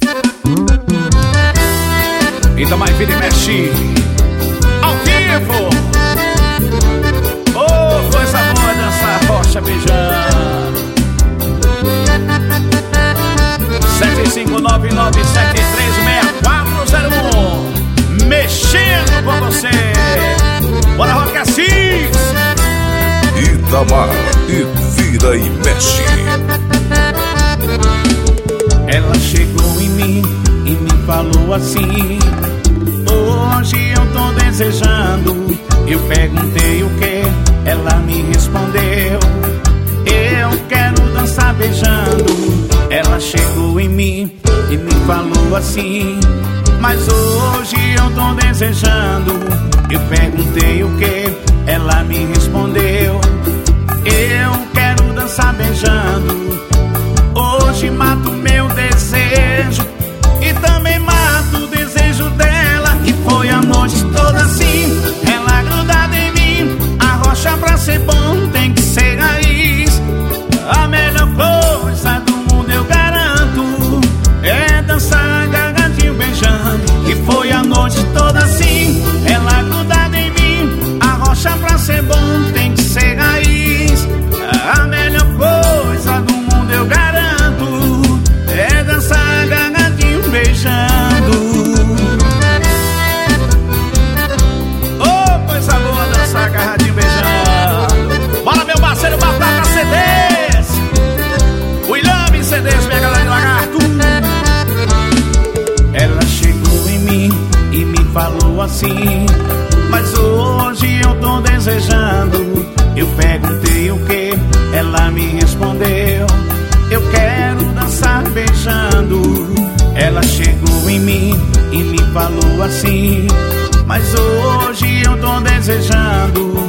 Itamar Vira e Mexe ao vivo. Oh, coisa boa dançar rocha beijando. 759973401 mexendo com você. Bora, Roque Assis. Itamar e Vira e Mexe. Ela chegou em mim e me falou assim: hoje eu tô desejando. Eu perguntei o que, ela me respondeu: eu quero dançar beijando. Ela chegou em mim e me falou assim: mas hoje eu tô desejando. Eu perguntei o que, ela me respondeu: eu quero dançar beijando. Hoje mato meu desejo e também mato o desejo dela. E foi a noite toda assim, ela grudada em mim. A rocha pra ser bom tem que ser raiz. A melhor coisa do mundo eu garanto é dançar agarradinho beijando. E foi a noite toda assim, ela grudada em mim. A rocha pra ser bom tem que ser raiz. A melhor coisa do mundo eu garanto é dançar agarradinho beijando. Oh, coisa boa dançar agarradinho beijando. Bora, meu parceiro Batata CDs, William CDs, minha galera de Lagarto. Ela chegou em mim e me falou assim: mas hoje eu tô desejando. Eu perguntei o que, ela me respondeu: eu quero dançar beijando. Ela chegou em mim e me falou assim: mas hoje eu tô desejando.